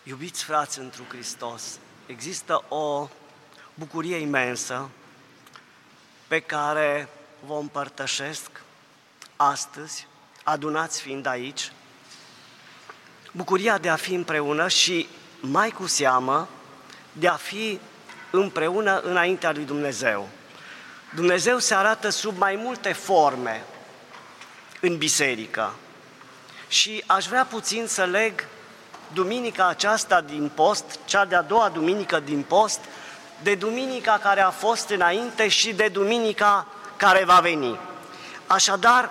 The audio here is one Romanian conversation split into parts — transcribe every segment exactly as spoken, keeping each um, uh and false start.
Iubiți frați întru Hristos, există o bucurie imensă pe care vă împărtășesc astăzi, adunați fiind aici, bucuria de a fi împreună și, mai cu seamă, de a fi împreună înaintea lui Dumnezeu. Dumnezeu se arată sub mai multe forme în biserică și aș vrea puțin să leg duminica aceasta din post, cea de-a doua duminică din post, de duminica care a fost înainte și de duminica care va veni. Așadar,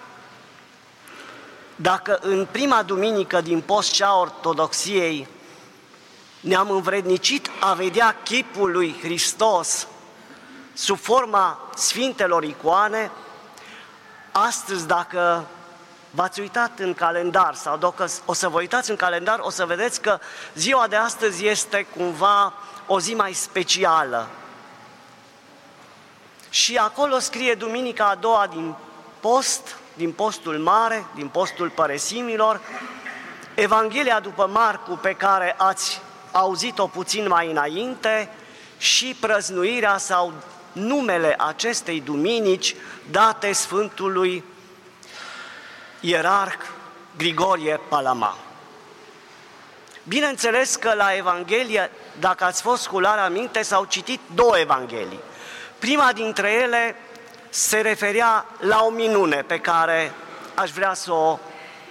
dacă în prima duminică din post, cea a ortodoxiei, ne-am învrednicit a vedea chipul lui Hristos sub forma sfintelor icoane, astăzi, dacă v-ați uitat în calendar sau dacă o să vă uitați în calendar, o să vedeți că ziua de astăzi este cumva o zi mai specială. Și acolo scrie duminica a doua din post, din postul mare, din postul păresimilor, Evanghelia după Marcu, pe care ați auzit-o puțin mai înainte, și prăznuirea sau numele acestei duminici date Sfântului Ierarh Grigorie Palama. Bineînțeles că la Evanghelie, dacă ați fost cu luarea minte, s-au citit două evanghelii. Prima dintre ele se referea la o minune pe care aș vrea să o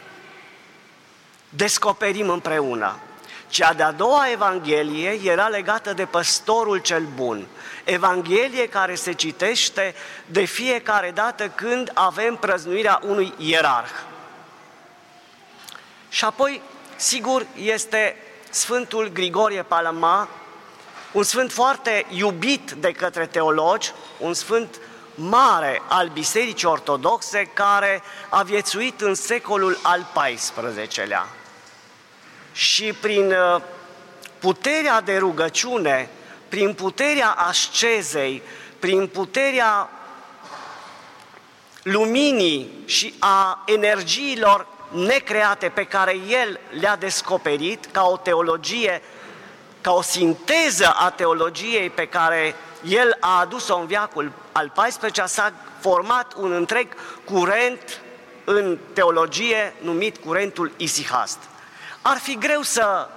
descoperim împreună. Cea de-a doua evanghelie era legată de păstorul cel bun, evanghelie care se citește de fiecare dată când avem prăznuirea unui ierarh. Și apoi, sigur, este Sfântul Grigorie Palama, un sfânt foarte iubit de către teologi, un sfânt mare al Bisericii Ortodoxe, care a viețuit în secolul al paisprezecelea. Și prin puterea de rugăciune, prin puterea ascezei, prin puterea luminii și a energiilor necreate pe care el le-a descoperit ca o teologie, ca o sinteză a teologiei pe care el a adus-o în veacul al paisprezecelea, s-a format un întreg curent în teologie numit curentul isihast. Ar fi greu să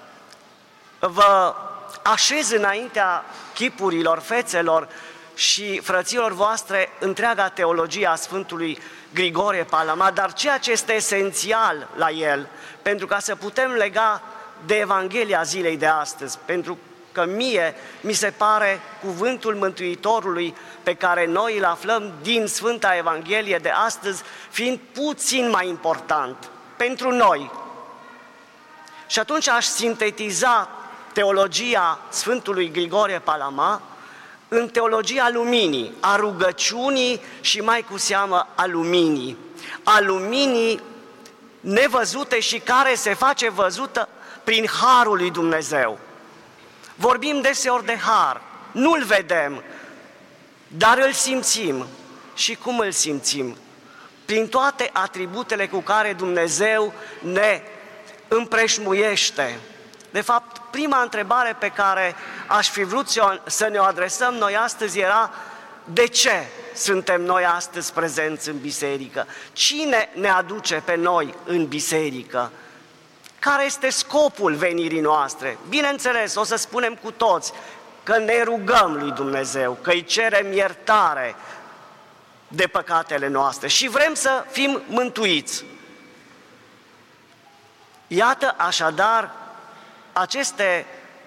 vă așez înaintea chipurilor, fețelor și frăților voastre întreaga teologie a Sfântului Grigorie Palama, dar ceea ce este esențial la el, pentru ca să putem lega de Evanghelia zilei de astăzi, pentru că mie mi se pare cuvântul Mântuitorului pe care noi îl aflăm din Sfânta Evanghelie de astăzi, fiind puțin mai important pentru noi. Și atunci aș sintetiza teologia Sfântului Grigorie Palama în teologia luminii, a rugăciunii și mai cu seamă a luminii, a luminii nevăzute și care se face văzută prin harul lui Dumnezeu. Vorbim deseori de har, nu-l vedem, dar îl simțim. Și cum îl simțim? Prin toate atributele cu care Dumnezeu ne împreșmuiește. De fapt, prima întrebare pe care aș fi vrut să ne o adresăm noi astăzi era: de ce suntem noi astăzi prezenți în biserică? Cine ne aduce pe noi în biserică? Care este scopul venirii noastre? Bineînțeles, o să spunem cu toți că ne rugăm lui Dumnezeu, că îi cerem iertare de păcatele noastre și vrem să fim mântuiți. Iată așadar aceste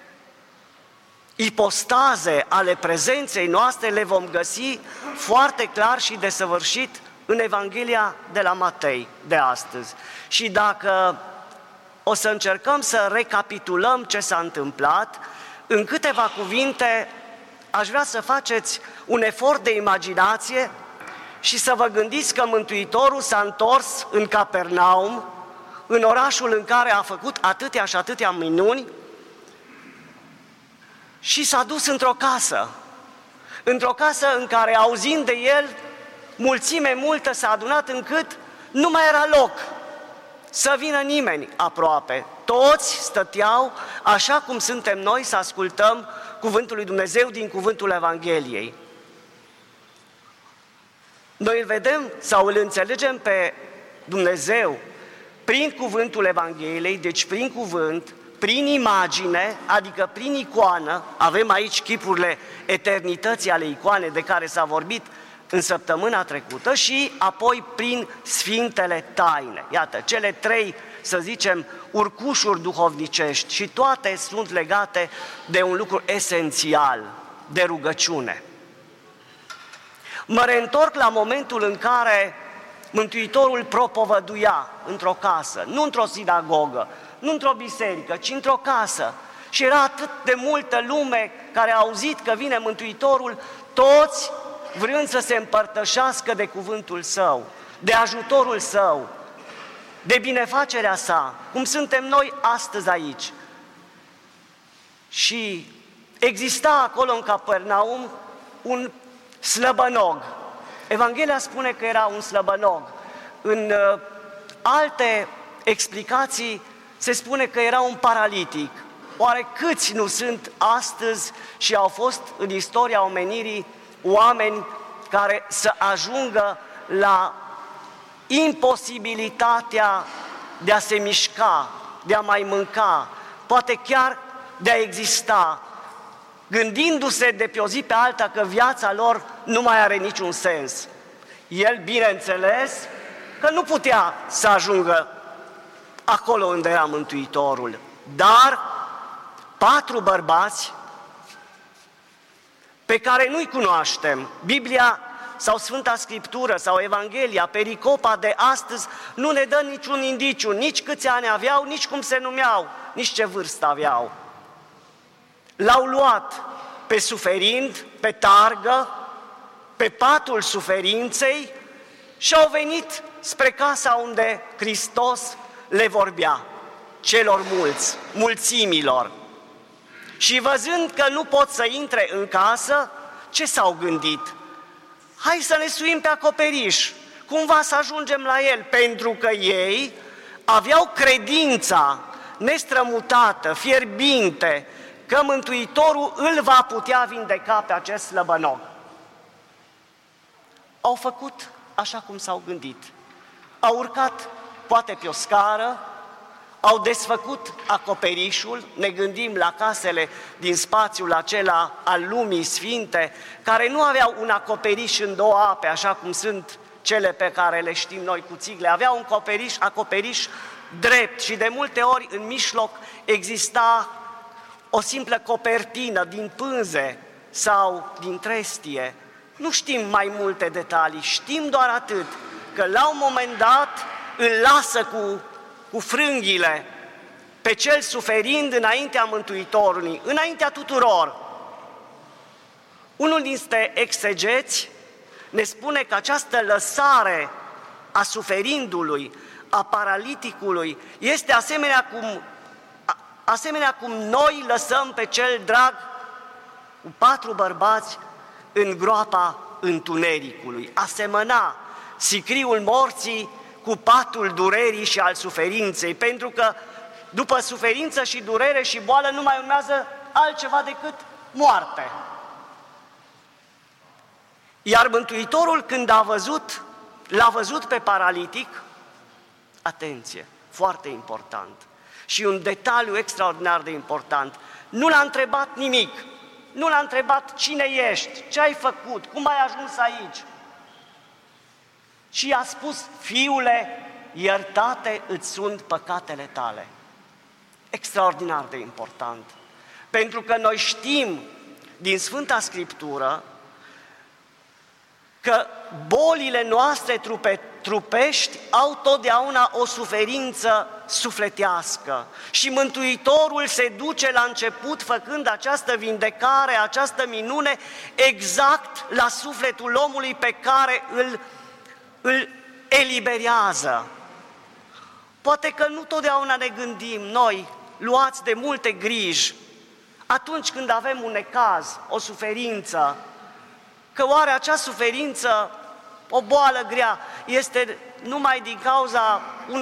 ipostaze ale prezenței noastre le vom găsi foarte clar și desăvârșit în Evanghelia de la Matei de astăzi. Și dacă o să încercăm să recapitulăm ce s-a întâmplat, în câteva cuvinte aș vrea să faceți un efort de imaginație și să vă gândiți că Mântuitorul s-a întors în Capernaum, în orașul în care a făcut atâtea și atâtea minuni, și s-a dus într-o casă, într-o casă în care, auzind de el, mulțime multă s-a adunat încât nu mai era loc să vină nimeni aproape. Toți stăteau așa cum suntem noi să ascultăm cuvântul lui Dumnezeu din cuvântul Evangheliei. Noi îl vedem sau îl înțelegem pe Dumnezeu prin cuvântul Evangheliei, deci prin cuvânt, prin imagine, adică prin icoană. Avem aici chipurile eternității ale icoane de care s-a vorbit în săptămâna trecută și apoi prin sfintele taine. Iată, cele trei, să zicem, urcușuri duhovnicești și toate sunt legate de un lucru esențial, de rugăciune. Mă reîntorc la momentul în care Mântuitorul propovăduia într-o casă, nu într-o sinagogă, nu într-o biserică, ci într-o casă. Și era atât de multă lume care a auzit că vine Mântuitorul, toți vrând să se împărtășească de cuvântul Său, de ajutorul Său, de binefacerea Sa, cum suntem noi astăzi aici. Și exista acolo în Capernaum un slăbănog. Evanghelia spune că era un slăbănog. În uh, alte explicații se spune că era un paralitic. Oare câți nu sunt astăzi și au fost în istoria omenirii oameni care să ajungă la imposibilitatea de a se mișca, de a mai mânca, poate chiar de a exista, gândindu-se de pe o zi pe alta că viața lor nu mai are niciun sens. El, bineînțeles, că nu putea să ajungă acolo unde era Mântuitorul, dar patru bărbați pe care nu-i cunoaștem, Biblia sau Sfânta Scriptură sau Evanghelia, pericopa de astăzi nu ne dă niciun indiciu, nici câți ani aveau, nici cum se numeau, nici ce vârstă aveau. L-au luat pe suferind, pe targă, pe patul suferinței și au venit spre casa unde Hristos le vorbea, celor mulți, mulțimilor. Și văzând că nu pot să intre în casă, ce s-au gândit? Hai să ne suim pe acoperiș, cumva să ajungem la el, pentru că ei aveau credința nestrămutată, fierbinte, că Mântuitorul îl va putea vindeca pe acest slăbănog. Au făcut așa cum s-au gândit. Au urcat poate pe o scară, au desfăcut acoperișul, ne gândim la casele din spațiul acela al lumii sfinte, care nu aveau un acoperiș în două ape, așa cum sunt cele pe care le știm noi cu țigle, aveau un acoperiș, acoperiș drept și de multe ori în mijloc exista o simplă copertină din pânze sau din trestie. Nu știm mai multe detalii, știm doar atât, că la un moment dat îl lasă cu, cu frânghile pe cel suferind înaintea Mântuitorului, înaintea tuturor. Unul dintre exegeți ne spune că această lăsare a suferindului, a paraliticului, este asemenea cum, asemenea cum noi lăsăm pe cel drag cu patru bărbați în groapa întunericului. Asemăna sicriul morții cu patul durerii și al suferinței, pentru că după suferință și durere și boală nu mai urmează altceva decât moarte. Iar Mântuitorul, când a văzut, l-a văzut pe paralitic, atenție, foarte important, și un detaliu extraordinar de important, nu l-a întrebat nimic, nu l-a întrebat cine ești, ce ai făcut, cum ai ajuns aici, ci i-a spus: fiule, iertate îți sunt păcatele tale. Extraordinar de important, pentru că noi știm din Sfânta Scriptură că bolile noastre trupe, trupești au totdeauna o suferință sufletească și Mântuitorul se duce la început făcând această vindecare, această minune exact la sufletul omului pe care îl, îl eliberează. Poate că nu totdeauna ne gândim noi, luați de multe griji, atunci când avem un necaz, o suferință, că oare acea suferință, o boală grea, este numai din cauza unor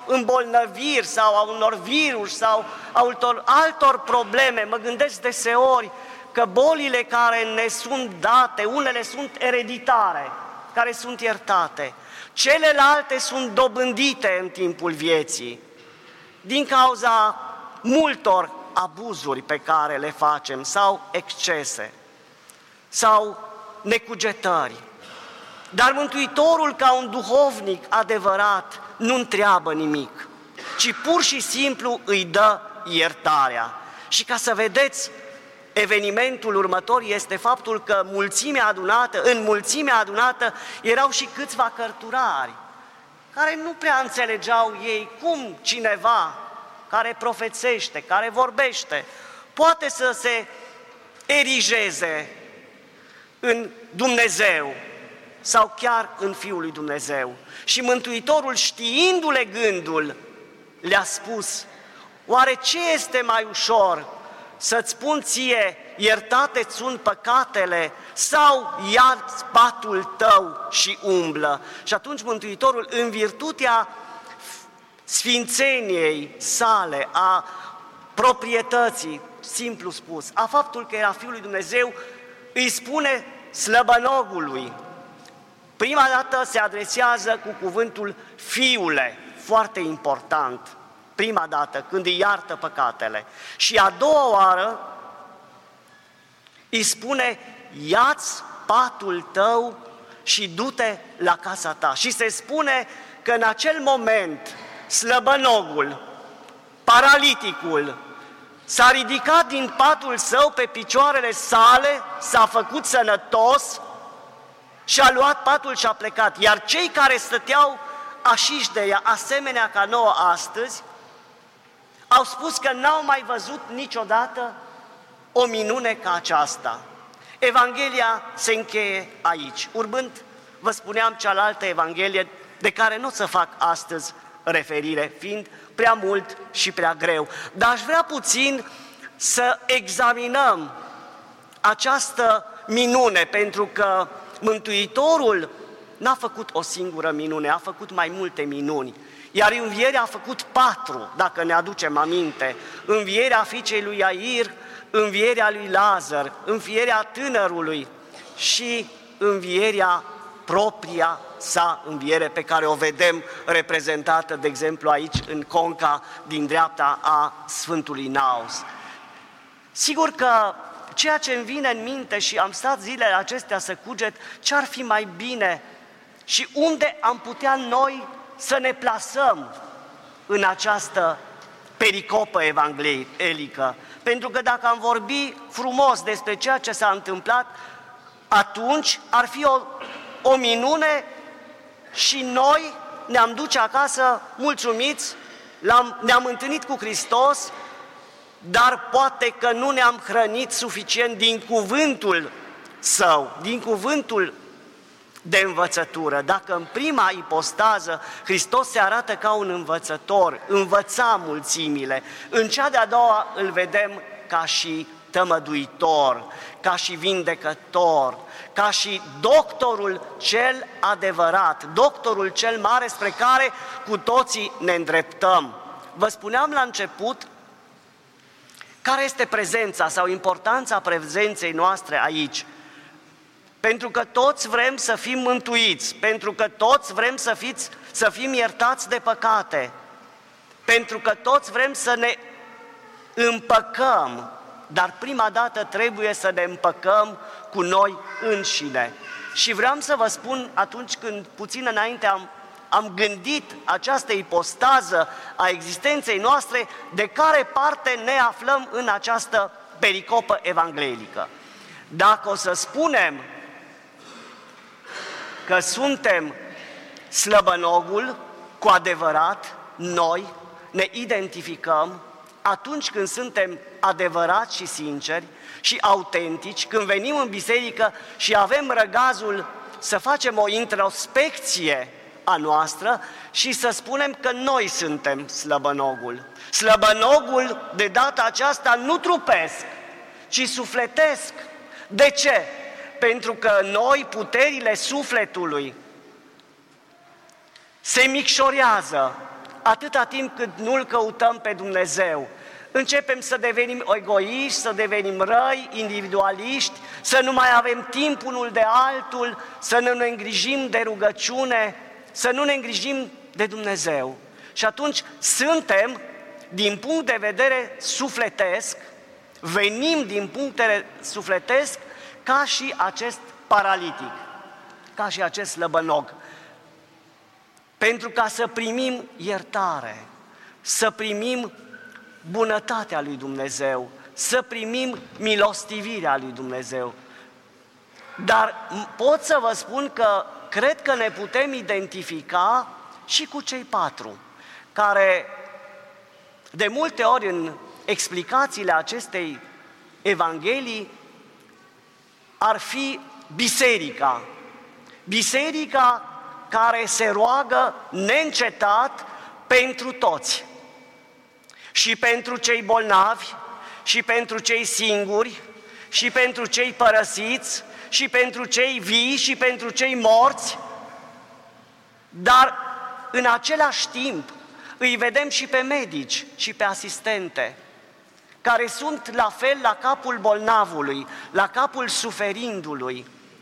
îmbolnăviri sau a unor virus sau a altor, altor probleme. Mă gândesc deseori că bolile care ne sunt date, unele sunt ereditare, care sunt iertate, celelalte sunt dobândite în timpul vieții, din cauza multor abuzuri pe care le facem sau excese sau necugetări. Dar Mântuitorul, ca un duhovnic adevărat, nu întreabă nimic, ci pur și simplu îi dă iertarea. Și ca să vedeți, evenimentul următor este faptul că mulțimea adunată, în mulțimea adunată erau și câțiva cărturari, care nu prea înțelegeau ei cum cineva care profețește, care vorbește, poate să se erigeze în Dumnezeu sau chiar în Fiul lui Dumnezeu. Și Mântuitorul, știindu-le gândul, le-a spus: oare ce este mai ușor, să-ți spun ție, iertate-ți sunt păcatele, sau ia-ți patul tău și umblă? Și atunci Mântuitorul, în virtutea sfințeniei sale, a proprietății, simplu spus, a faptul că era Fiul lui Dumnezeu, îi spune slăbănogului. Prima dată se adresează cu cuvântul Fiule, foarte important, prima dată, când îi iartă păcatele. Și a doua oară îi spune: ia-ți patul tău și du-te la casa ta. Și se spune că în acel moment slăbănogul, paraliticul, s-a ridicat din patul său pe picioarele sale, s-a făcut sănătos și a luat patul și a plecat. Iar cei care stăteau așiși de ea, asemenea ca nouă astăzi, au spus că n-au mai văzut niciodată o minune ca aceasta. Evanghelia se încheie aici. Urmând, vă spuneam cealaltă Evanghelie, de care nu o să fac astăzi referire, fiind prea mult și prea greu. Dar aș vrea puțin să examinăm această minune, pentru că Mântuitorul n-a făcut o singură minune, a făcut mai multe minuni. Iar învierea a făcut patru, dacă ne aducem aminte: învierea fiicei lui Iair, învierea lui Lazar, învierea tânărului și învierea propria sa înviere, pe care o vedem reprezentată, de exemplu, aici în conca din dreapta a Sfântului Naus. Sigur că ceea ce îmi vine în minte, și am stat zilele acestea să cuget ce-ar fi mai bine și unde am putea noi să ne plasăm în această pericopă evanghelică. Pentru că dacă am vorbi frumos despre ceea ce s-a întâmplat, atunci ar fi o, o minune și noi ne-am duce acasă mulțumiți, l-am, ne-am întâlnit cu Hristos, dar poate că nu ne-am hrănit suficient din cuvântul Său, din cuvântul de învățătură. Dacă în prima ipostază Hristos se arată ca un învățător, învăța mulțimile, în cea de-a doua îl vedem ca și tămăduitor, ca și vindecător, ca și doctorul cel adevărat, doctorul cel mare spre care cu toții ne îndreptăm. Vă spuneam la început care este prezența sau importanța prezenței noastre aici. Pentru că toți vrem să fim mântuiți, pentru că toți vrem să, fiți, să fim iertați de păcate, pentru că toți vrem să ne împăcăm, dar prima dată trebuie să ne împăcăm cu noi înșine. Și vreau să vă spun, atunci când puțin înainte am, am gândit această ipostază a existenței noastre, de care parte ne aflăm în această pericopă evanghelică. Dacă o să spunem că suntem slăbănogul, cu adevărat, noi ne identificăm atunci când suntem adevărați și sinceri și autentici, când venim în biserică și avem răgazul să facem o introspecție a noastră și să spunem că noi suntem slăbănogul. Slăbănogul de data aceasta nu trupesc, ci sufletesc. De ce? Pentru că noi, puterile sufletului, se micșorează atâta timp cât nu-L căutăm pe Dumnezeu. Începem să devenim egoiști, să devenim răi, individualiști, să nu mai avem timp unul de altul, să nu ne îngrijim de rugăciune, să nu ne îngrijim de Dumnezeu. Și atunci suntem, din punct de vedere sufletesc, venim din punct de vedere sufletesc ca și acest paralitic, ca și acest slăbănog. Pentru ca să primim iertare, să primim bunătatea lui Dumnezeu, să primim milostivirea lui Dumnezeu. Dar pot să vă spun că cred că ne putem identifica și cu cei patru, care de multe ori în explicațiile acestei Evanghelii ar fi biserica. Biserica care se roagă neîncetat pentru toți. Și pentru cei bolnavi, și pentru cei singuri, și pentru cei părăsiți, și pentru cei vii, și pentru cei morți. Dar în același timp îi vedem și pe medici și pe asistente, care sunt la fel la capul bolnavului, la capul suferindului.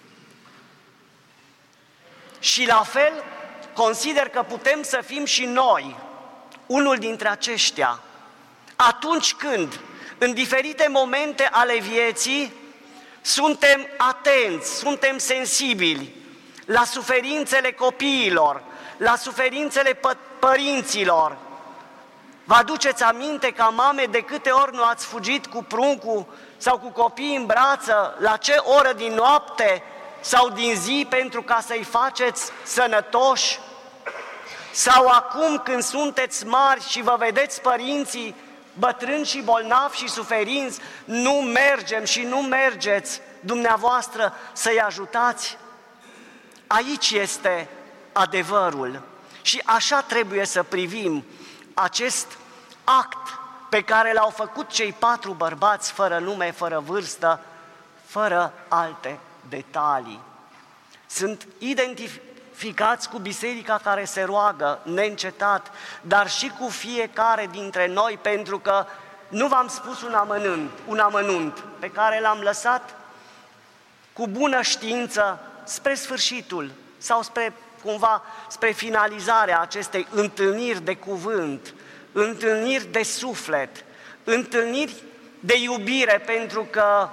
Și la fel consider că putem să fim și noi unul dintre aceștia, atunci când, în diferite momente ale vieții, suntem atenți, suntem sensibili la suferințele copiilor, la suferințele pă- părinților. Vă aduceți aminte ca mame de câte ori nu ați fugit cu pruncul sau cu copiii în brață, la ce oră din noapte sau din zi pentru ca să-i faceți sănătoși? Sau acum când sunteți mari și vă vedeți părinții bătrâni și bolnavi și suferinți, nu mergem și nu mergeți dumneavoastră să-i ajutați? Aici este adevărul și așa trebuie să privim acest act pe care l-au făcut cei patru bărbați fără nume, fără vârstă, fără alte detalii. Sunt identificați cu biserica care se roagă neîncetat, dar și cu fiecare dintre noi, pentru că nu v-am spus un amănunt, un amănunt pe care l-am lăsat cu bună știință spre sfârșitul sau spre cumva spre finalizarea acestei întâlniri de cuvânt, întâlniri de suflet, întâlniri de iubire, pentru că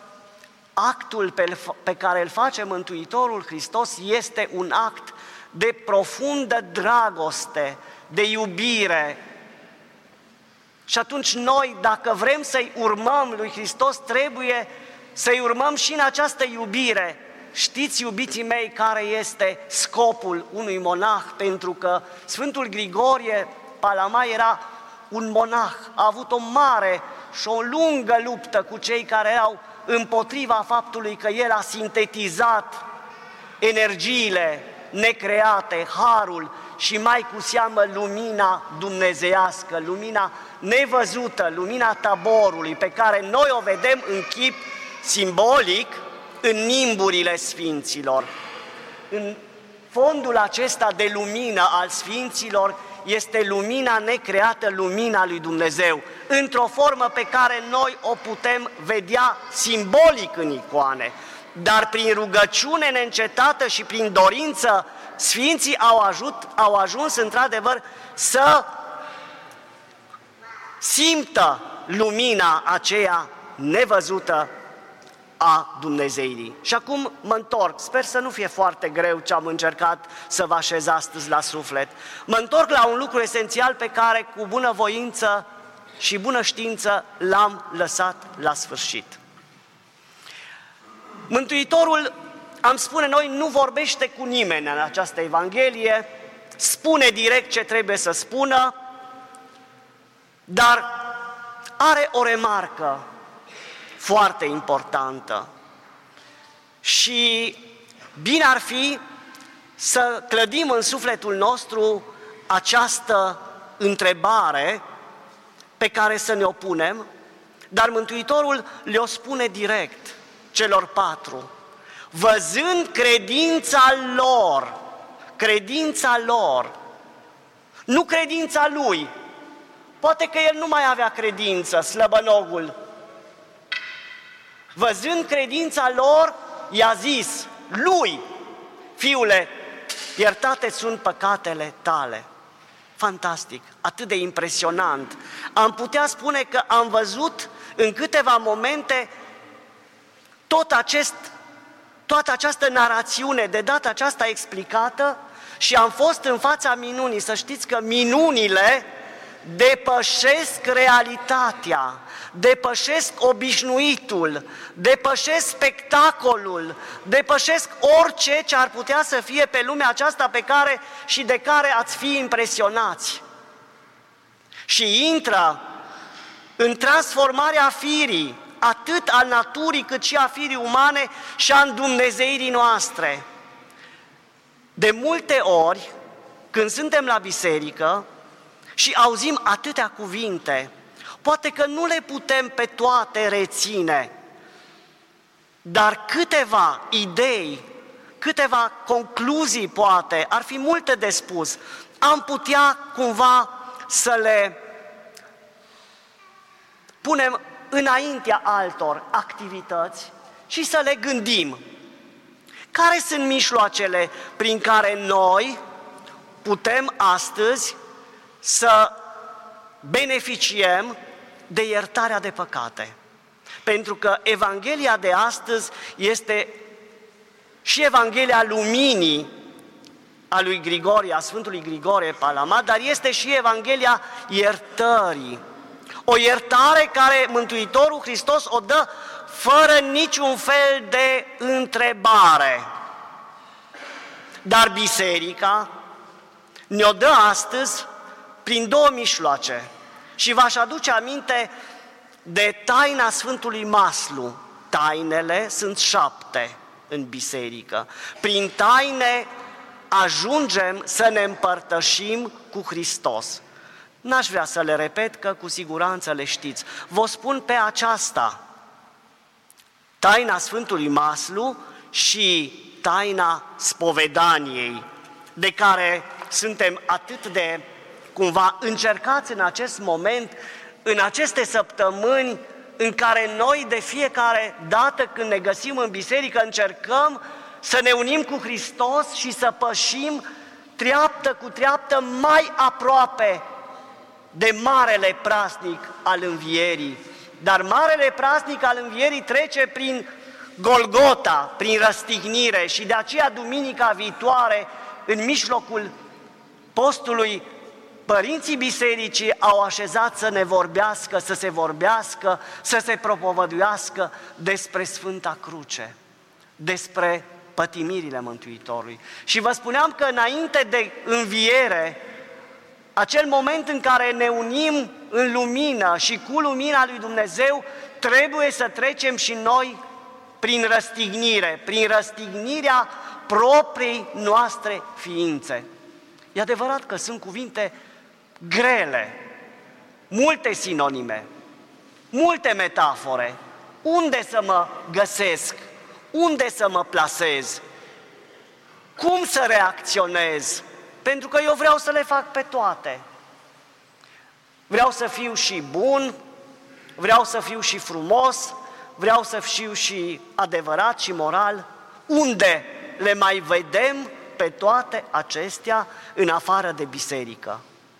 actul pe, pe care îl face Mântuitorul Hristos este un act de profundă dragoste, de iubire. Și atunci noi, dacă vrem să-i urmăm lui Hristos, trebuie să-i urmăm și în această iubire. Știți, iubiții mei, care este scopul unui monah? Pentru că Sfântul Grigorie Palama era un monah, a avut o mare și o lungă luptă cu cei care erau împotriva faptului că el a sintetizat energiile necreate, harul și mai cu seamă lumina dumnezeiască, lumina nevăzută, lumina taborului, pe care noi o vedem în chip simbolic în nimburile sfinților. În fondul acesta de lumină al sfinților este lumina necreată, lumina lui Dumnezeu, într-o formă pe care noi o putem vedea simbolic în icoane, dar prin rugăciune neîncetată și prin dorință, sfinții au, ajut, au ajuns într-adevăr să simtă lumina aceea nevăzută a Dumnezeirii. Și acum mă întorc, sper să nu fie foarte greu ce am încercat să vă așez astăzi la suflet. Mă întorc la un lucru esențial pe care cu bună voință și bună știință l-am lăsat la sfârșit. Mântuitorul, am spune noi, nu vorbește cu nimeni în această Evanghelie, spune direct ce trebuie să spună, dar are o remarcă foarte importantă. Și bine ar fi să clădim în sufletul nostru această întrebare pe care să ne o punem, dar Mântuitorul le-o spune direct celor patru, văzând credința lor, credința lor, nu credința lui. Poate că el nu mai avea credință, slăbănogul. Văzând credința lor, i-a zis lui: fiule, iertate sunt păcatele tale. Fantastic, atât de impresionant. Am putea spune că am văzut în câteva momente tot acest, toată această narațiune, de data aceasta explicată, și am fost în fața minunii. Să știți că minunile depășesc realitatea, depășesc obișnuitul, depășesc spectacolul, depășesc orice ce ar putea să fie pe lumea aceasta pe care și de care ați fi impresionați. Și intră în transformarea firii, atât a naturii cât și a firii umane și a îndumnezeirii noastre. De multe ori, când suntem la biserică și auzim atâtea cuvinte, poate că nu le putem pe toate reține, dar câteva idei, câteva concluzii poate, ar fi multe de spus, am putea cumva să le punem înaintea altor activități și să le gândim. Care sunt mijloacele prin care noi putem astăzi să beneficiem de iertarea de păcate? Pentru că Evanghelia de astăzi este și Evanghelia luminii a lui Grigorie, a Sfântului Grigorie Palama, dar este și Evanghelia iertării. O iertare care Mântuitorul Hristos o dă fără niciun fel de întrebare. Dar biserica ne-o dă astăzi prin două mijloace. Și v-aș aduce aminte de taina Sfântului Maslu. Tainele sunt șapte în biserică. Prin taine ajungem să ne împărtășim cu Hristos. N-aș vrea să le repet, că cu siguranță le știți. Vă spun pe aceasta: taina Sfântului Maslu și taina spovedaniei, de care suntem atât de cumva încercați în acest moment, în aceste săptămâni în care noi de fiecare dată când ne găsim în biserică încercăm să ne unim cu Hristos și să pășim treaptă cu treaptă mai aproape de marele praznic al învierii. Dar marele praznic al învierii trece prin Golgota, prin răstignire, și de aceea duminica viitoare, în mijlocul postului, părinții bisericii au așezat să ne vorbească, să se vorbească, să se propovăduiască despre Sfânta Cruce, despre pătimirile Mântuitorului. Și vă spuneam că înainte de înviere, acel moment în care ne unim în lumină și cu lumina lui Dumnezeu, trebuie să trecem și noi prin răstignire, prin răstignirea propriei noastre ființe. E adevărat că sunt cuvinte grele, multe sinonime, multe metafore. Unde să mă găsesc? Unde să mă plasez? Cum să reacționez? Pentru că eu vreau să le fac pe toate. Vreau să fiu și bun, vreau să fiu și frumos, vreau să fiu și adevărat și moral. Unde le mai vedem pe toate acestea în afară de biserică?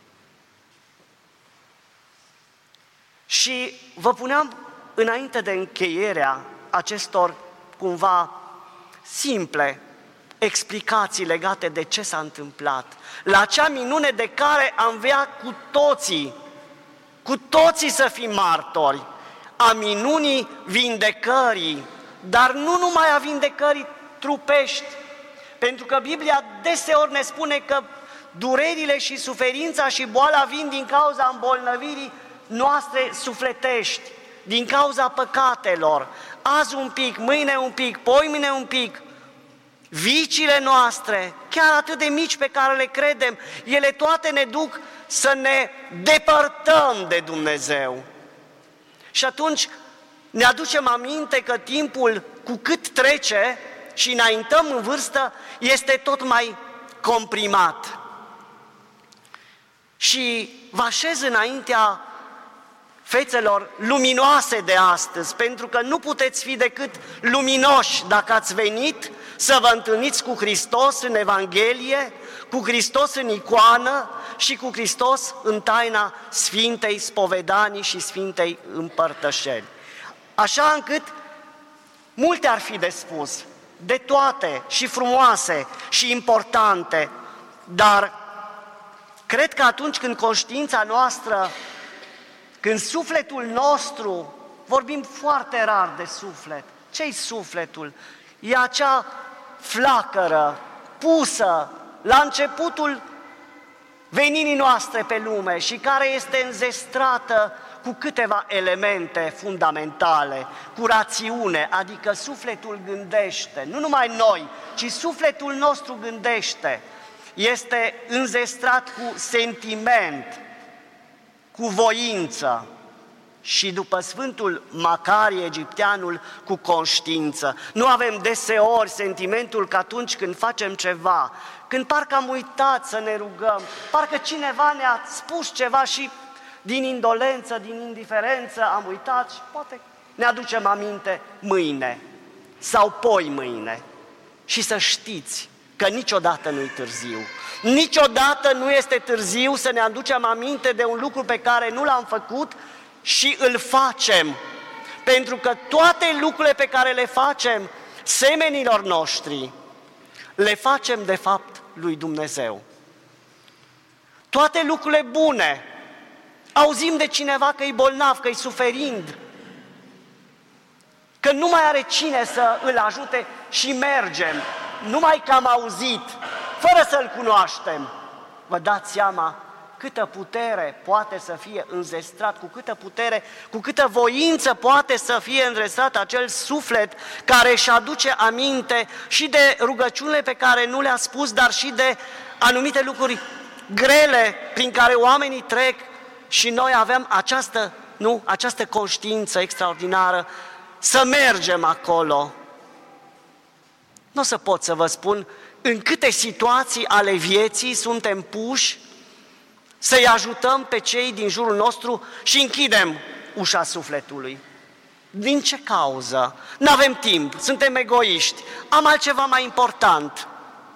Și vă puneam înainte de încheierea acestor cumva simple explicații legate de ce s-a întâmplat, la acea minune de care am vrea cu toții, cu toții să fim martori a minunii vindecării, dar nu numai a vindecării trupești, pentru că Biblia deseori ne spune că durerile și suferința și boala vin din cauza îmbolnăvirii noastre sufletești, din cauza păcatelor, azi un pic, mâine un pic, poimâine un pic. Viciile noastre, chiar atât de mici pe care le credem, ele toate ne duc să ne depărtăm de Dumnezeu. Și atunci ne aducem aminte că timpul, cu cât trece și înaintăm în vârstă, este tot mai comprimat. și vă așez înaintea fețelor luminoase de astăzi, pentru că nu puteți fi decât luminoși dacă ați venit să vă întâlniți cu Hristos în Evanghelie, cu Hristos în icoană și cu Hristos în taina Sfintei Spovedanii și Sfintei Împărtășeni. Așa încât multe ar fi de spus, de toate și frumoase și importante, dar cred că atunci când conștiința noastră, când sufletul nostru, vorbim foarte rar de suflet, ce-i sufletul? E acea flacără pusă la începutul venirii noastre pe lume și care este înzestrată cu câteva elemente fundamentale, cu rațiune, adică sufletul gândește, nu numai noi, ci sufletul nostru gândește, este înzestrat cu sentiment, cu voință și după Sfântul Macarie Egipteanul cu conștiință. Nu avem deseori sentimentul că atunci când facem ceva, când parcă am uitat să ne rugăm, parcă cineva ne-a spus ceva și din indolență, din indiferență am uitat și poate ne aducem aminte mâine sau poi mâine. Și să știți că niciodată nu-i târziu. Niciodată nu este târziu să ne aducem aminte de un lucru pe care nu l-am făcut și îl facem. Pentru că toate lucrurile pe care le facem semenilor noștri, le facem de fapt lui Dumnezeu. Toate lucrurile bune, auzim de cineva că e bolnav, că e suferind, că nu mai are cine să îl ajute și mergem, numai că am auzit, fără să-L cunoaștem. Vă dați seama câtă putere poate să fie înzestrat, cu câtă putere, cu câtă voință poate să fie înzestrat acel suflet care își aduce aminte și de rugăciunile pe care nu le-a spus, dar și de anumite lucruri grele prin care oamenii trec și noi avem această, nu, această conștiință extraordinară să mergem acolo. Nu o să pot să vă spun în câte situații ale vieții suntem puși să-i ajutăm pe cei din jurul nostru și închidem ușa sufletului. Din ce cauză? N-avem timp, suntem egoiști, am altceva mai important,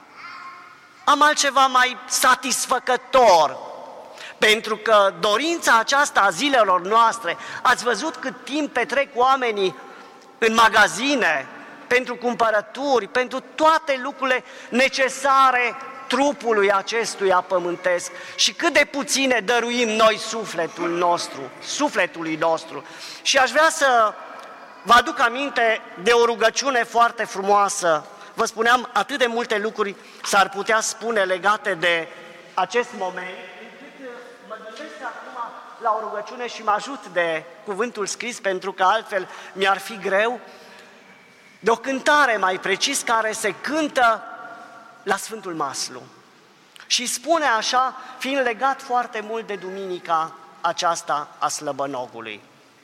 am altceva mai satisfăcător. Pentru că dorința aceasta a zilelor noastre, ați văzut cât timp petrec oamenii în magazine, pentru cumpărături, pentru toate lucrurile necesare trupului acestuia pământesc și cât de puține dăruim noi sufletul nostru, sufletului nostru. Și aș vrea să vă aduc aminte de o rugăciune foarte frumoasă. Vă spuneam, atât de multe lucruri s-ar putea spune legate de acest moment, încât mă gândesc acum la o rugăciune și mă ajut de cuvântul scris, pentru că altfel mi-ar fi greu, de o cântare mai precis care se cântă la Sfântul Maslu. Și spune așa, fiind legat foarte mult de duminica aceasta a slăbănogului: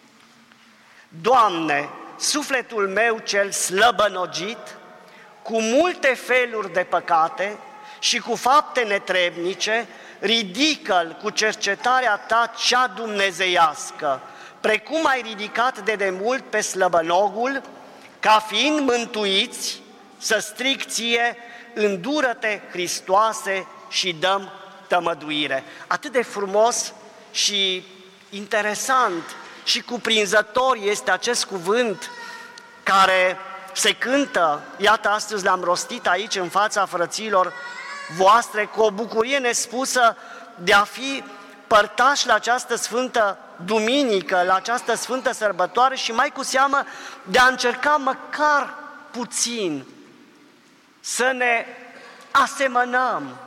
Doamne, sufletul meu cel slăbănogit, cu multe feluri de păcate și cu fapte netrebnice, ridică-l cu cercetarea ta cea dumnezeiască, precum ai ridicat de demult pe slăbănogul, ca fiind mântuiți, să strig ție: îndură-te, Hristoase, și dăm tămăduire. Atât de frumos și interesant și cuprinzător este acest cuvânt care se cântă, iată, astăzi l-am rostit aici în fața frăților voastre, cu o bucurie nespusă de a fi părtași la această sfântă duminică, la această sfântă sărbătoare și mai cu seamă de a încerca măcar puțin să ne asemănăm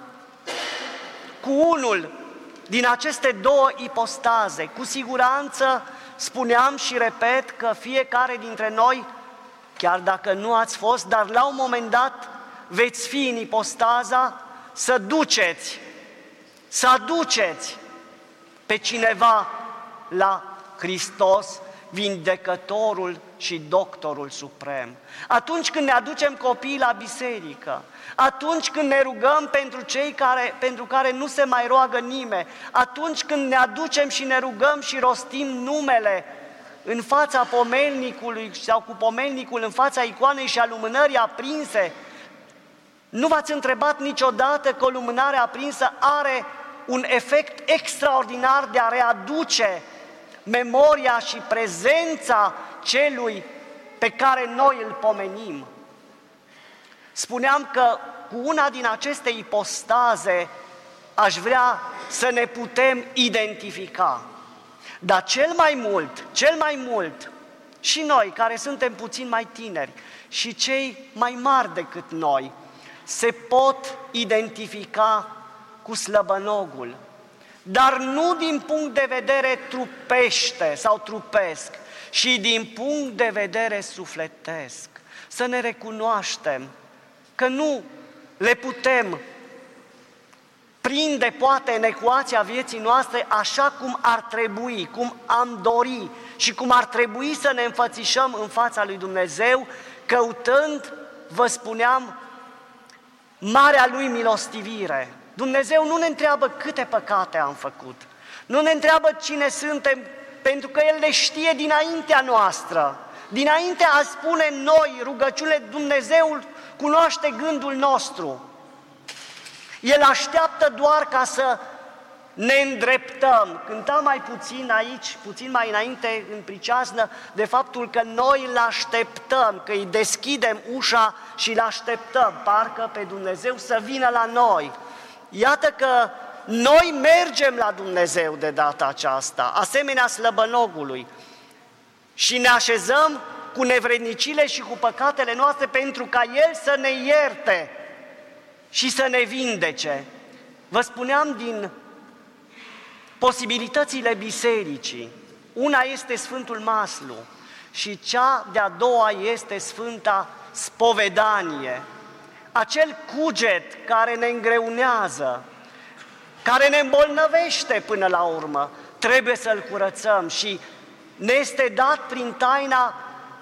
cu unul din aceste două ipostaze. Cu siguranță spuneam și repet că fiecare dintre noi, chiar dacă nu ați fost, dar la un moment dat veți fi în ipostaza să duceți, să aduceți pe cineva la Hristos, vindecătorul și doctorul suprem. Atunci când ne aducem copiii la biserică, atunci când ne rugăm pentru cei care, pentru care nu se mai roagă nimeni, atunci când ne aducem și ne rugăm și rostim numele în fața pomelnicului sau cu pomelnicul în fața icoanei și a lumânării aprinse, nu v-ați întrebat niciodată că o lumânare aprinsă are un efect extraordinar de a readuce memoria și prezența celui pe care noi îl pomenim? Spuneam că cu una din aceste ipostaze aș vrea să ne putem identifica. Dar cel mai mult, cel mai mult, și noi care suntem puțin mai tineri și cei mai mari decât noi, se pot identifica cu slăbănogul, dar nu din punct de vedere trupește sau trupesc, și din punct de vedere sufletesc. Să ne recunoaștem că nu le putem prinde poate în ecuația vieții noastre așa cum ar trebui, cum am dori și cum ar trebui să ne înfățișăm în fața lui Dumnezeu, căutând, vă spuneam, marea Lui milostivire. Dumnezeu nu ne întreabă câte păcate am făcut, nu ne întreabă cine suntem, pentru că El le știe dinaintea noastră. Dinainte a spune noi rugăciunile, Dumnezeu cunoaște gândul nostru. El așteaptă doar ca să ne îndreptăm. Cântam mai puțin aici, puțin mai înainte în priceaznă, de faptul că noi îl așteptăm, că îi deschidem ușa și îl așteptăm, parcă pe Dumnezeu să vină la noi. Iată că noi mergem la Dumnezeu de data aceasta, asemenea slăbănogului, și ne așezăm cu nevrednicile și cu păcatele noastre pentru ca El să ne ierte și să ne vindece. Vă spuneam din posibilitățile bisericii. Una este Sfântul Maslu și cea de-a doua este Sfânta Spovedanie. Acel cuget care ne îngreunează, care ne îmbolnăvește până la urmă, trebuie să-l curățăm și ne este dat prin taina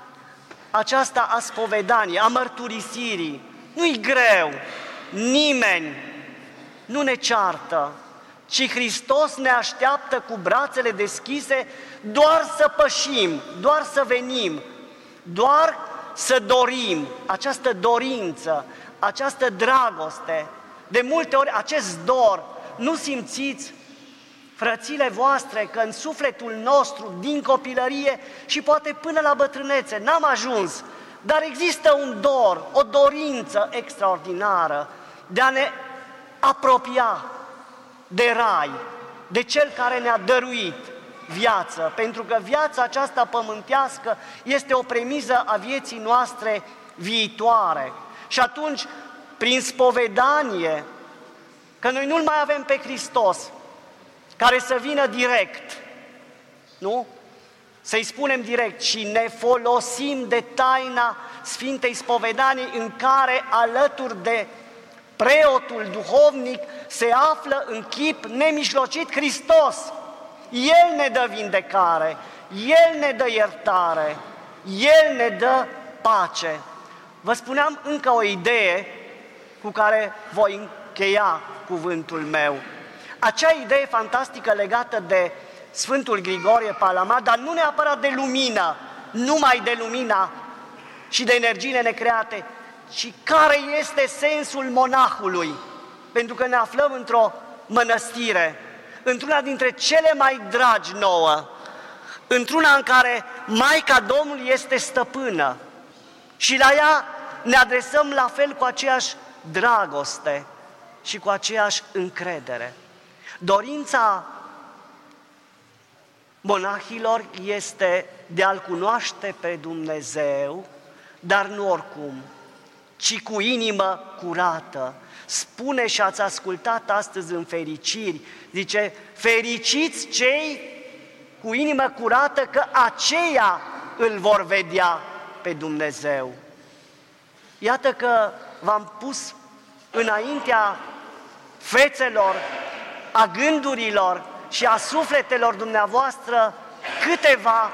aceasta a spovedaniei, a mărturisirii. Nu-i greu, nimeni nu ne ceartă, ci Hristos ne așteaptă cu brațele deschise doar să pășim, doar să venim, doar să dorim, această dorință, această dragoste. De multe ori acest dor, nu simțiți, frățile voastre, că în sufletul nostru, din copilărie și poate până la bătrânețe, n-am ajuns, dar există un dor, o dorință extraordinară de a ne apropia de Rai, de Cel care ne-a dăruit viață, pentru că viața aceasta pământească este o premiză a vieții noastre viitoare. Și atunci, prin spovedanie, că noi nu-L mai avem pe Hristos, care să vină direct, nu? Să-i spunem direct și ne folosim de taina Sfintei Spovedanii, în care alături de preotul duhovnic se află în chip nemijlocit Hristos. El ne dă vindecare, El ne dă iertare, El ne dă pace. Vă spuneam încă o idee cu care voi încheia cuvântul meu. Acea idee fantastică legată de Sfântul Grigorie Palamat, dar nu neapărat de lumină, numai de lumina și de energiile necreate, ci care este sensul monahului. Pentru că ne aflăm într-o mănăstire, într-una dintre cele mai dragi nouă, într-una în care Maica Domnului este stăpână și la ea ne adresăm la fel cu aceeași dragoste și cu aceeași încredere. Dorința monahilor este de a-L cunoaște pe Dumnezeu, dar nu oricum, ci cu inimă curată. Spune și ați ascultat astăzi în fericiri, zice, fericiți cei cu inimă curată, că aceia îl vor vedea pe Dumnezeu. Iată că v-am pus înaintea fețelor, a gândurilor și a sufletelor dumneavoastră câteva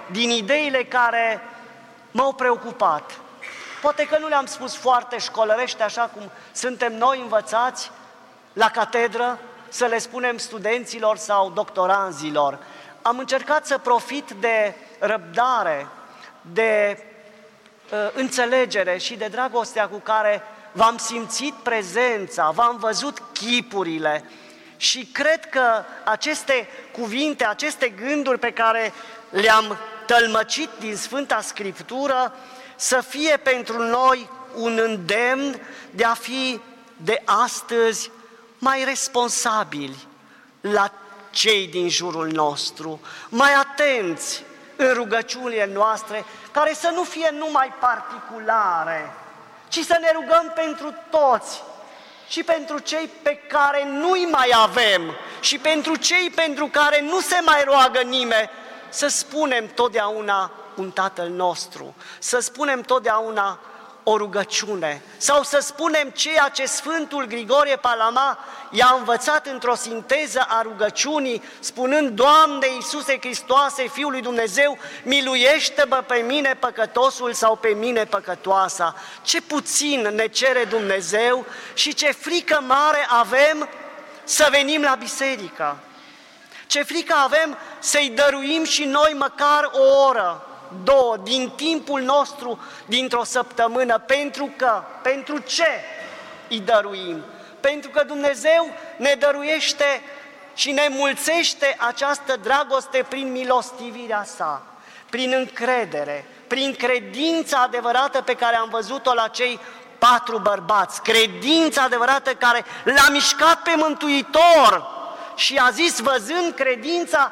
din ideile care m-au preocupat. Poate că nu le-am spus foarte școlărește, așa cum suntem noi învățați la catedră, să le spunem studenților sau doctoranzilor. Am încercat să profit de răbdare, de uh, înțelegere și de dragostea cu care v-am simțit prezența, v-am văzut chipurile și cred că aceste cuvinte, aceste gânduri pe care le-am tălmăcit din Sfânta Scriptură să fie pentru noi un îndemn de a fi de astăzi mai responsabili la cei din jurul nostru, mai atenți în rugăciunile noastre, care să nu fie numai particulare, ci să ne rugăm pentru toți și pentru cei pe care nu-i mai avem și pentru cei pentru care nu se mai roagă nimeni, să spunem totdeauna un Tatăl nostru, să spunem totdeauna o rugăciune sau să spunem ceea ce Sfântul Grigorie Palama i-a învățat într-o sinteză a rugăciunii, spunând: Doamne Iisuse Hristoase, Fiul lui Dumnezeu, miluiește-mă pe mine păcătosul sau pe mine păcătoasa. Ce puțin ne cere Dumnezeu și ce frică mare avem să venim la biserică. Ce frică avem să-i dăruim și noi măcar o oră, două, din timpul nostru, dintr-o săptămână. Pentru că, pentru ce îi dăruim? Pentru că Dumnezeu ne dăruiește și ne mulțește această dragoste prin milostivirea sa, prin încredere, prin credința adevărată pe care am văzut-o la cei patru bărbați, credința adevărată care l-a mișcat pe Mântuitor și a zis, văzând credința,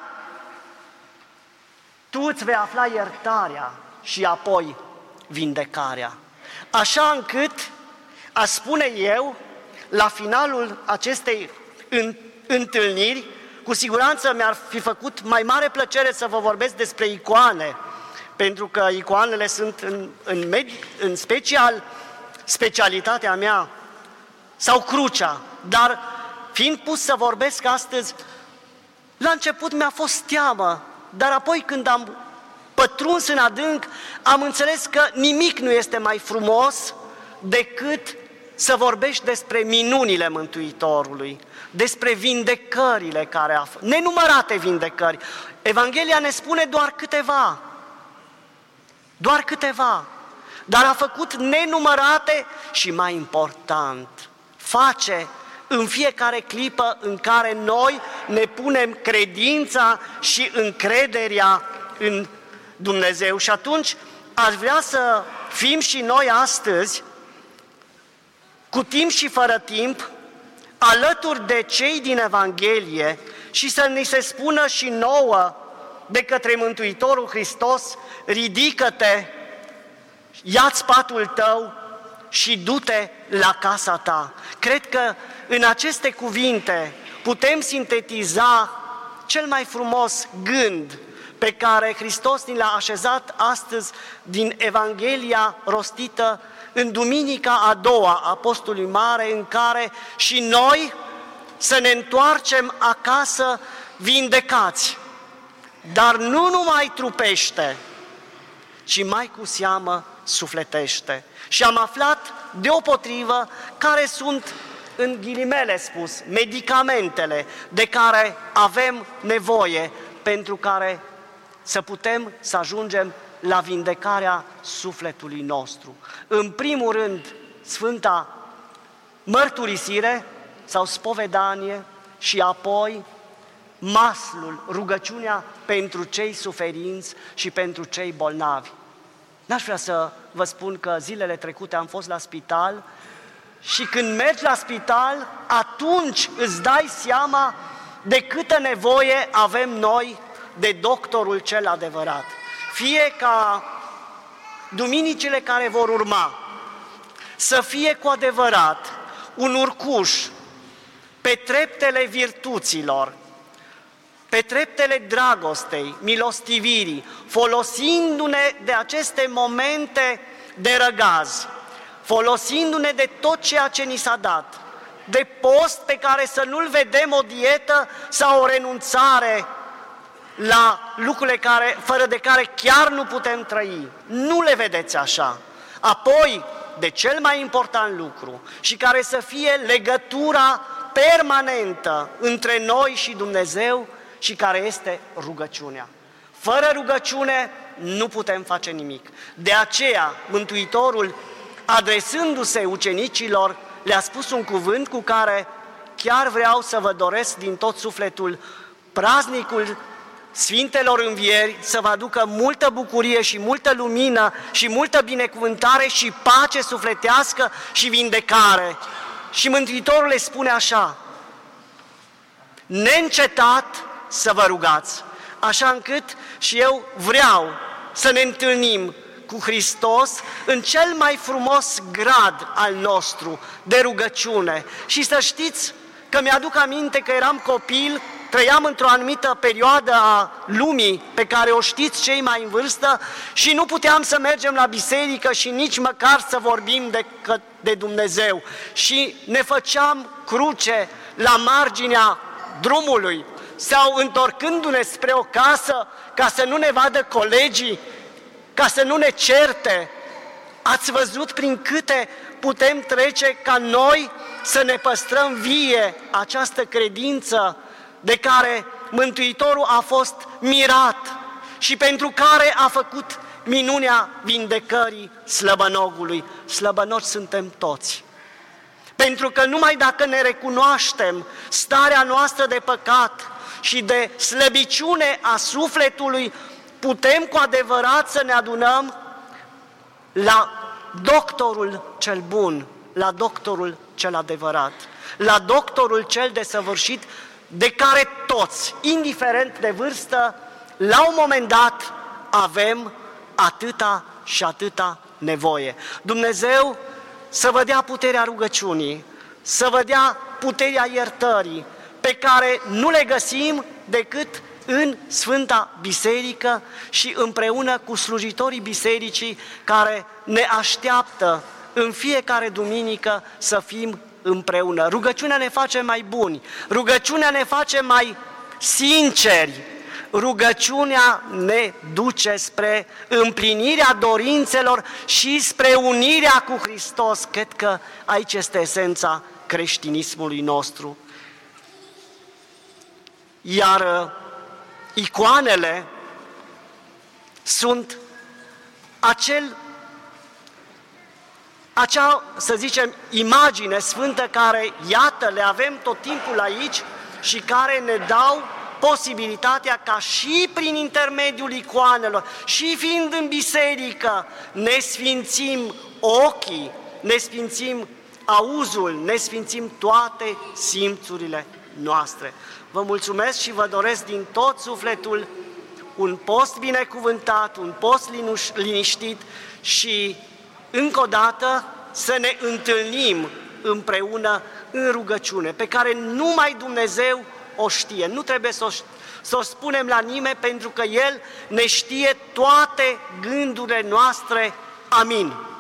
tu îți vei afla iertarea și apoi vindecarea. Așa încât, aș spune eu, la finalul acestei întâlniri, cu siguranță mi-ar fi făcut mai mare plăcere să vă vorbesc despre icoane, pentru că icoanele sunt în, în, în special specialitatea mea, sau crucea, dar fiind pus să vorbesc astăzi, la început mi-a fost teamă, dar apoi când am pătruns în adânc, am înțeles că nimic nu este mai frumos decât să vorbești despre minunile Mântuitorului, despre vindecările care a făcut, nenumărate vindecări. Evanghelia ne spune doar câteva, doar câteva, dar a făcut nenumărate și, mai important, face în fiecare clipă în care noi ne punem credința și încrederea în Dumnezeu. Și atunci aș vrea să fim și noi astăzi, cu timp și fără timp, alături de cei din Evanghelie și să ni se spună și nouă de către Mântuitorul Hristos: ridică-te, ia-ți patul tău și du-te la casa ta. Cred că în aceste cuvinte putem sintetiza cel mai frumos gând pe care Hristos ni l-a așezat astăzi din Evanghelia rostită în duminica a doua a Postului Mare, în care și noi să ne întoarcem acasă vindecați, dar nu numai trupește, ci mai cu seamă sufletește. Și am aflat deopotrivă care sunt, în ghilimele spus, medicamentele de care avem nevoie pentru care să putem să ajungem la vindecarea sufletului nostru. În primul rând, Sfânta Mărturisire sau spovedanie și apoi maslul, rugăciunea pentru cei suferinți și pentru cei bolnavi. N-aș vrea să vă spun că zilele trecute am fost la spital și când mergi la spital, atunci îți dai seama de câtă nevoie avem noi de doctorul cel adevărat. Fie ca duminicile care vor urma să fie cu adevărat un urcuș pe treptele virtuților, pe treptele dragostei, milostivirii, folosindu-ne de aceste momente de răgaz, folosindu-ne de tot ceea ce ni s-a dat, de post pe care să nu-l vedem o dietă sau o renunțare, la lucrurile care, fără de care chiar nu putem trăi. Nu le vedeți așa. Apoi, de cel mai important lucru și care să fie legătura permanentă între noi și Dumnezeu și care este rugăciunea. Fără rugăciune nu putem face nimic. De aceea, Mântuitorul, adresându-se ucenicilor, le-a spus un cuvânt cu care chiar vreau să vă doresc din tot sufletul praznicul Sfintelor Învieri să vă aducă multă bucurie și multă lumină și multă binecuvântare și pace sufletească și vindecare. Și Mântuitorul le spune așa: neîncetat să vă rugați, așa încât și eu vreau să ne întâlnim cu Hristos în cel mai frumos grad al nostru de rugăciune. Și să știți că mi-aduc aminte că eram copil, trăiam într-o anumită perioadă a lumii pe care o știți cei mai în vârstă și nu puteam să mergem la biserică și nici măcar să vorbim de, de Dumnezeu. Și ne făceam cruce la marginea drumului sau întorcându-ne spre o casă ca să nu ne vadă colegii, ca să nu ne certe. Ați văzut prin câte putem trece ca noi să ne păstrăm vie această credință de care Mântuitorul a fost mirat și pentru care a făcut minunea vindecării slăbănogului. Slăbănoși suntem toți. Pentru că numai dacă ne recunoaștem starea noastră de păcat și de slăbiciune a sufletului, putem cu adevărat să ne adunăm la doctorul cel bun, la doctorul cel adevărat, la doctorul cel desăvârșit, de care toți, indiferent de vârstă, la un moment dat avem atâta și atâta nevoie. Dumnezeu să vă dea puterea rugăciunii, să vă dea puterea iertării, pe care nu le găsim decât în Sfânta Biserică și împreună cu slujitorii bisericii care ne așteaptă în fiecare duminică să fim împreună. Rugăciunea ne face mai buni, rugăciunea ne face mai sinceri, rugăciunea ne duce spre împlinirea dorințelor și spre unirea cu Hristos. Cred că aici este esența creștinismului nostru. Iar icoanele sunt acel, acea, să zicem, imagine sfântă care, iată, le avem tot timpul aici și care ne dau posibilitatea ca și prin intermediul icoanelor, și fiind în biserică, ne sfințim ochii, ne sfințim auzul, ne sfințim toate simțurile noastre. Vă mulțumesc și vă doresc din tot sufletul un post binecuvântat, un post liniștit și încă o dată să ne întâlnim împreună în rugăciune, pe care numai Dumnezeu o știe. Nu trebuie să o, să o spunem la nimeni, pentru că El ne știe toate gândurile noastre. Amin.